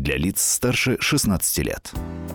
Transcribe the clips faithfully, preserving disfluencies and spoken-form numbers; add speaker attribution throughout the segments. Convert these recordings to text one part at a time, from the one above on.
Speaker 1: для лиц старше шестнадцати лет.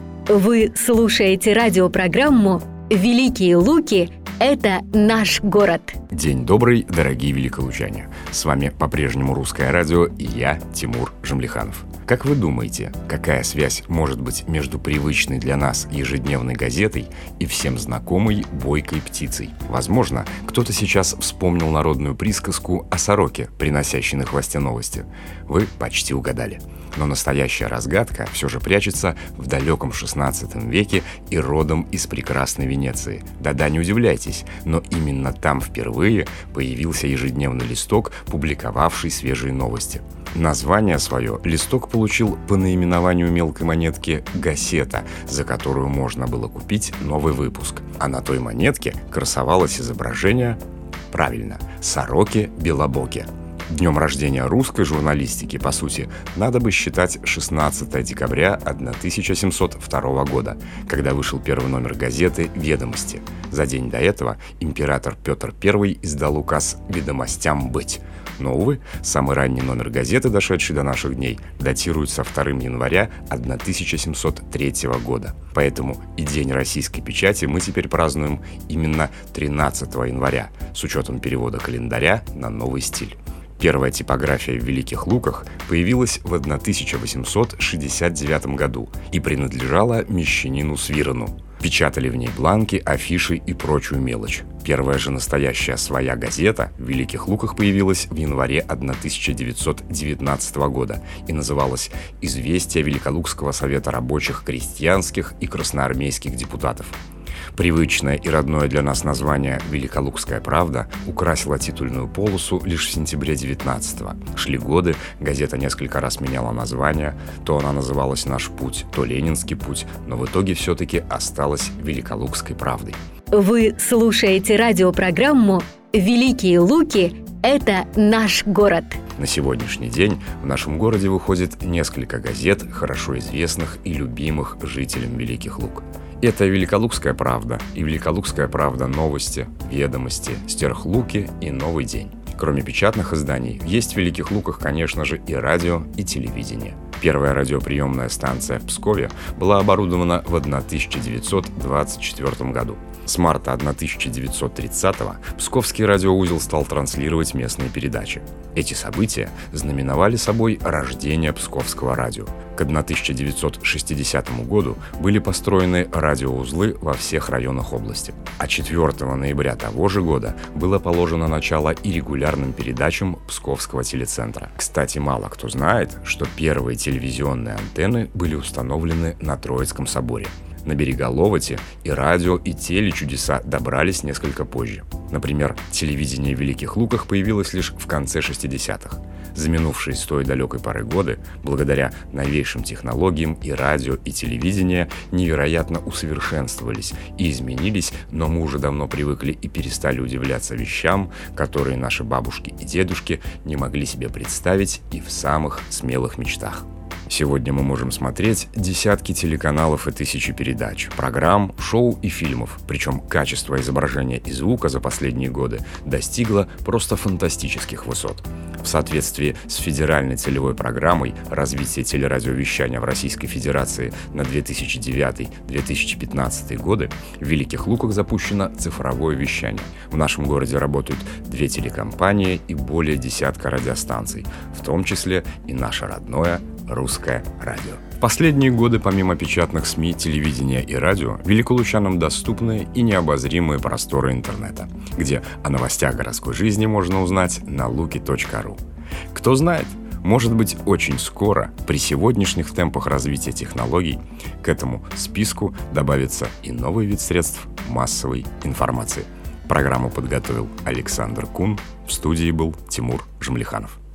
Speaker 2: Вы слушаете радиопрограмму «Великие Луки – это наш город».
Speaker 3: День добрый, дорогие великолучане. С вами по-прежнему Русское радио и я, Тимур Жамлиханов. Как вы думаете, какая связь может быть между привычной для нас ежедневной газетой и всем знакомой бойкой птицей? Возможно, кто-то сейчас вспомнил народную присказку о сороке, приносящей на хвосте новости. Вы почти угадали. Но настоящая разгадка все же прячется в далеком шестнадцатом веке и родом из прекрасной Венеции. Да-да, не удивляйтесь, но именно там впервые появился ежедневный листок, публиковавший свежие новости. Название свое листок получил по наименованию мелкой монетки «Гассета», за которую можно было купить новый выпуск. А на той монетке красовалось изображение, правильно, сороки-белобоки. Днем рождения русской журналистики, по сути, надо бы считать шестнадцатое декабря тысяча семьсот второго года, когда вышел первый номер газеты «Ведомости». За день до этого император Петр Первый издал указ «Ведомостям быть». Но, увы, самый ранний номер газеты, дошедший до наших дней, датируется второго января тысяча семьсот третьего года. Поэтому и День российской печати мы теперь празднуем именно тринадцатого января, с учетом перевода календаря на новый стиль. Первая типография в Великих Луках появилась в тысяча восемьсот шестьдесят девятом году и принадлежала мещанину Свирону. Печатали в ней бланки, афиши и прочую мелочь. Первая же настоящая своя газета в Великих Луках появилась в январе тысяча девятьсот девятнадцатого года и называлась «Известия Великолукского совета рабочих, крестьянских и красноармейских депутатов». Привычное и родное для нас название «Великолукская правда» украсила титульную полосу лишь в сентябре девятнадцатого. Шли годы, газета несколько раз меняла название, то она называлась «Наш путь», то «Ленинский путь», но в итоге все-таки осталась «Великолукской правдой».
Speaker 2: Вы слушаете радиопрограмму «Великие Луки – это наш город».
Speaker 3: На сегодняшний день в нашем городе выходит несколько газет, хорошо известных и любимых жителям Великих Лук. Это «Великолукская правда» и «Великолукская правда. Новости», «Ведомости», «Стерхлуки» и «Новый день». Кроме печатных изданий, есть в Великих Луках, конечно же, и радио, и телевидение. Первая радиоприемная станция в Пскове была оборудована в тысяча девятьсот двадцать четвёртом году. С марта тысяча девятьсот тридцатого Псковский радиоузел стал транслировать местные передачи. Эти события знаменовали собой рождение Псковского радио. К тысяча девятьсот шестидесятому году были построены радиоузлы во всех районах области. А четвёртого ноября того же года было положено начало и регулярным передачам Псковского телецентра. Кстати, мало кто знает, что первые телевизионные антенны были установлены на Троицком соборе. На берега Ловоти и радио, и телечудеса добрались несколько позже. Например, телевидение в Великих Луках появилось лишь в конце шестидесятых. За минувшие с той далекой поры годы, благодаря новейшим технологиям, и радио, и телевидение невероятно усовершенствовались и изменились, но мы уже давно привыкли и перестали удивляться вещам, которые наши бабушки и дедушки не могли себе представить и в самых смелых мечтах. Сегодня мы можем смотреть десятки телеканалов и тысячи передач, программ, шоу и фильмов. Причем качество изображения и звука за последние годы достигло просто фантастических высот. В соответствии с федеральной целевой программой развития телерадиовещания в Российской Федерации на две тысячи девятый — две тысячи пятнадцатый годы в Великих Луках запущено цифровое вещание. В нашем городе работают две телекомпании и более десятка радиостанций, в том числе и наше родное Русское радио. В последние годы, помимо печатных СМИ, телевидения и радио, великолучанам доступны и необозримые просторы интернета, где о новостях городской жизни можно узнать на луки точка ру. Кто знает, может быть, очень скоро, при сегодняшних темпах развития технологий, к этому списку добавится и новый вид средств массовой информации. Программу подготовил Александр Кун, в студии был Тимур Жамлиханов.